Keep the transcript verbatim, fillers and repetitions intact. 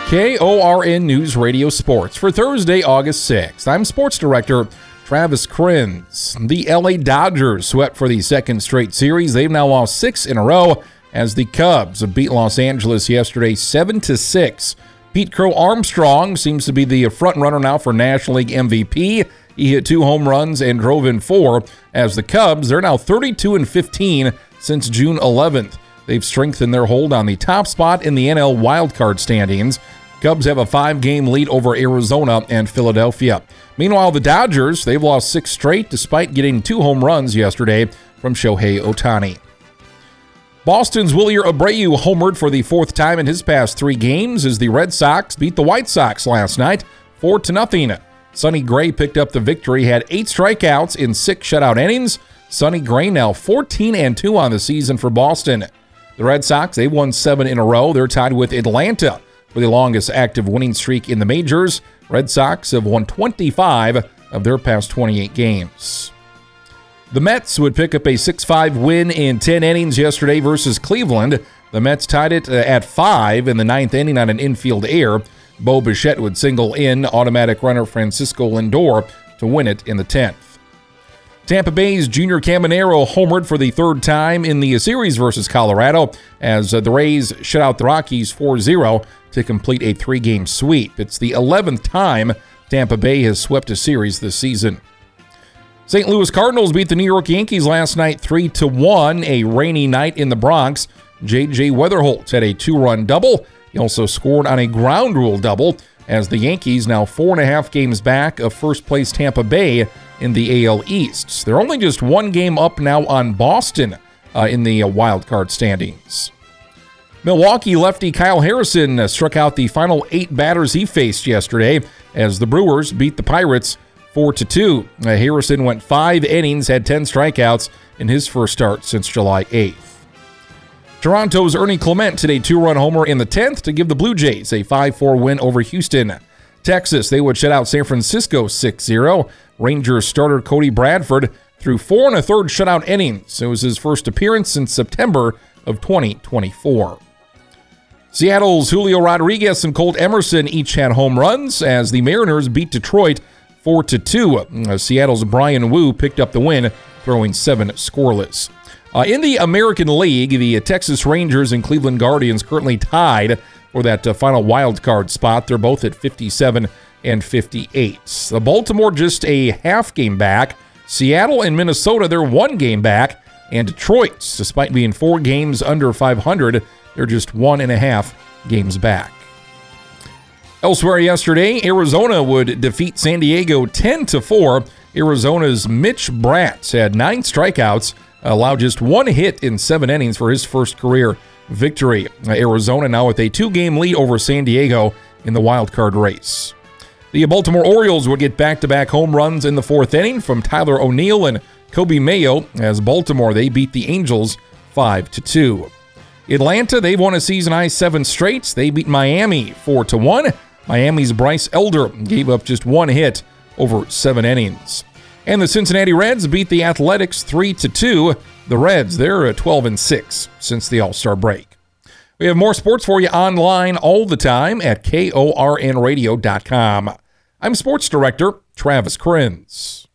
K O R N News Radio Sports for Thursday, August sixth. I'm Sports Director Travis Krenz. The L A Dodgers swept for the second straight series. They've now lost six in a row as the Cubs beat Los Angeles yesterday seven to six. Pete Crow Armstrong seems to be the front runner now for National League M V P. He hit two home runs and drove in four as the Cubs, they're now thirty-two and fifteen since June eleventh. They've strengthened their hold on the top spot in the N L wildcard standings. Cubs have a five-game lead over Arizona and Philadelphia. Meanwhile, the Dodgers, they've lost six straight despite getting two home runs yesterday from Shohei Ohtani. Boston's Wilyer Abreu homered for the fourth time in his past three games as the Red Sox beat the White Sox last night four to nothing. Sonny Gray picked up the victory, had eight strikeouts in six shutout innings. Sonny Gray now fourteen and two on the season for Boston. The Red Sox, they've won seven in a row. They're tied with Atlanta for the longest active winning streak in the majors. Red Sox have won twenty-five of their past twenty-eight games. The Mets would pick up a six five win in ten innings yesterday versus Cleveland. The Mets tied it at five in the ninth inning on an infield error. Bo Bichette would single in automatic runner Francisco Lindor to win it in the tenth. Tampa Bay's Junior Caminero homered for the third time in the series versus Colorado as the Rays shut out the Rockies four zero to complete a three-game sweep. It's the eleventh time Tampa Bay has swept a series this season. Saint Louis Cardinals beat the New York Yankees last night three to one, a rainy night in the Bronx. J J Weatherholt had a two-run double. He also scored on a ground rule double as the Yankees now four and a half games back of first-place Tampa Bay in the A L East. They're only just one game up now on Boston uh, in the uh, wild card standings. Milwaukee lefty Kyle Harrison uh, struck out the final eight batters he faced yesterday as the Brewers beat the Pirates four to two. Uh, Harrison went five innings, had ten strikeouts in his first start since July eighth. Toronto's Ernie Clement hit a two-run homer in the tenth to give the Blue Jays a five four win over Houston. Texas, they would shut out San Francisco six zero. Rangers starter Cody Bradford threw four and a third shutout innings. It was his first appearance since September of twenty twenty-four. Seattle's Julio Rodriguez and Colt Emerson each had home runs as the Mariners beat Detroit four to two. Seattle's Brian Wu picked up the win, throwing seven scoreless. Uh, in the American League, the Texas Rangers and Cleveland Guardians currently tied for that uh, final wild card spot. They're both at fifty-seven and fifty-eight. The Baltimore just a half game back. Seattle and Minnesota, they're one game back. And Detroit, despite being four games under five hundred, they're just one and a half games back. Elsewhere yesterday, Arizona would defeat San Diego ten to four. Arizona's Mitch Bratz had nine strikeouts, allowed just one hit in seven innings for his first career victory. Arizona now with a two-game lead over San Diego in the wild card race. The Baltimore Orioles would get back-to-back home runs in the fourth inning from Tyler O'Neill and Kobe Mayo as Baltimore, they beat the Angels five to two. Atlanta, they've won a season-high seven straight. They beat Miami four to one. Miami's Bryce Elder gave up just one hit over seven innings. And the Cincinnati Reds beat the Athletics three to two. The Reds, they're at twelve and six since the All-Star break. We have more sports for you online all the time at K O R N radio dot com. I'm Sports Director Travis Krenz.